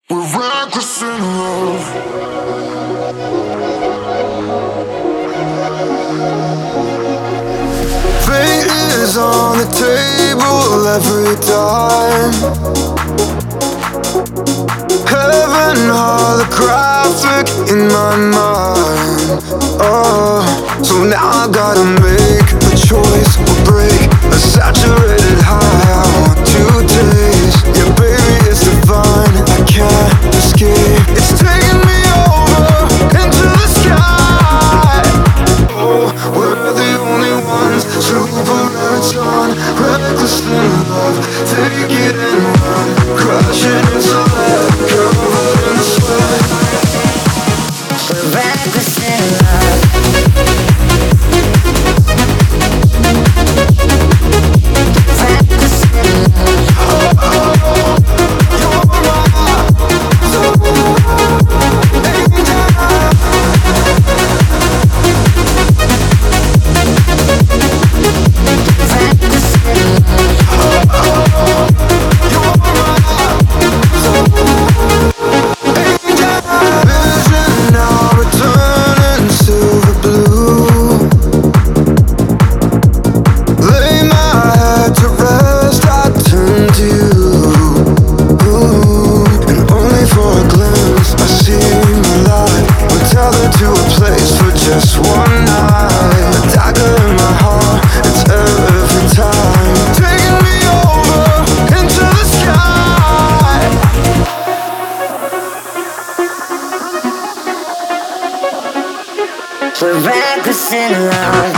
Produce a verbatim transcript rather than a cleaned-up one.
We're reckless in love. Fate is on the table every time. Heaven holographic in my mind. Oh, so now I gotta make a choice or break a saturated high. I want to taste. Yeah, baby, it's divine. I can't escape. It's taking me over into the sky. Oh, we're the only ones. Super marathon, reckless in love. Take it and run, crashing into that, covered in sweat. We're reckless in love. Reckless in love. Oh, oh, you're my soul angel. Reckless in love. Oh, oh, you're my soul angel. Vision now returning silver blue. Lay my head to rest, I turn to you. Ooh, and only for a glimpse I see my life. We're tethered to a place for just one night. A dagger in my heart, it's every time. Taking me over into the sky. We're reckless in love.